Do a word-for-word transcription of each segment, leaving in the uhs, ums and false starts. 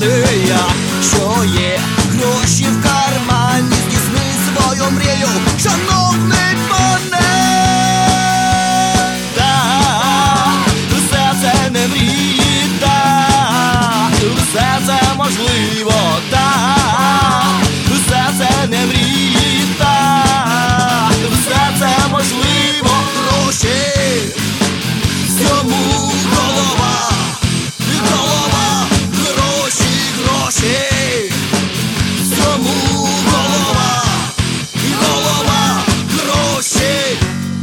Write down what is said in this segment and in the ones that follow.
знати я, що є гроші в кармані, здійсни свою мрію, шановний пане. Так, все це не мрії, так, все це можливо, так, все це не мрії, так, все це можливо. Гроші, всьому голова, голова, гроші, гроші, всьому голова, голова, гроші.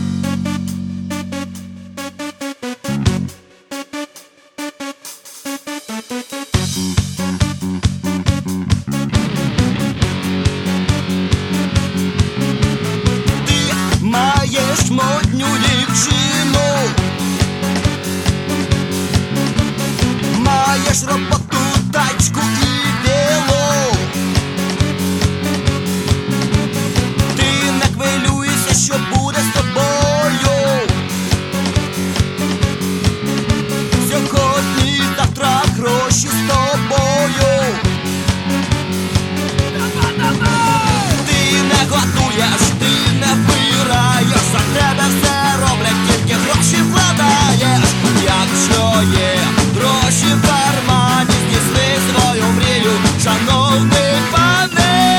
Ти маєш модню дівчину, маєш роботу, тачку і діло. Ти не хвилюйся, що буде з тобою. Сьогодні, завтра гроші з тобою. Ти не готуєш, ти не вбираєш, за тебе все роблять, тільки гроші вкладаєш. Якщо є гроші в кармані, здійсни свою мрію, шановний пане.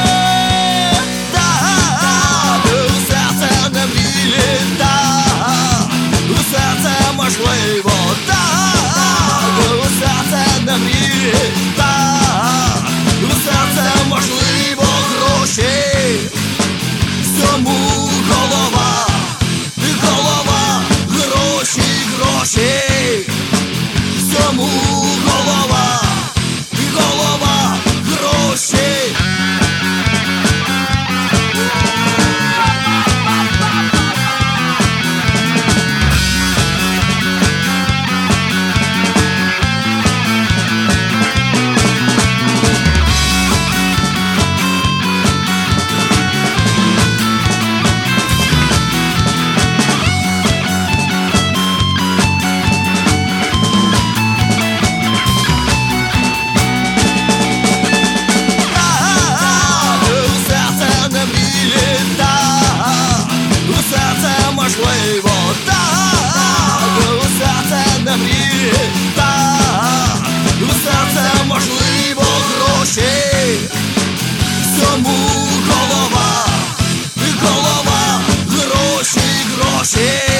Так, все це не мрії, так, все це можливо, так, все це не мрії, так, все це можливо. Гроші, всьому голова, голова, гроші, гроші, всьому голова, голова, гроші. Можливо, так, усе це не мрії, так, усе це можливо. Гроші, всьому голова, голова, гроші, гроші.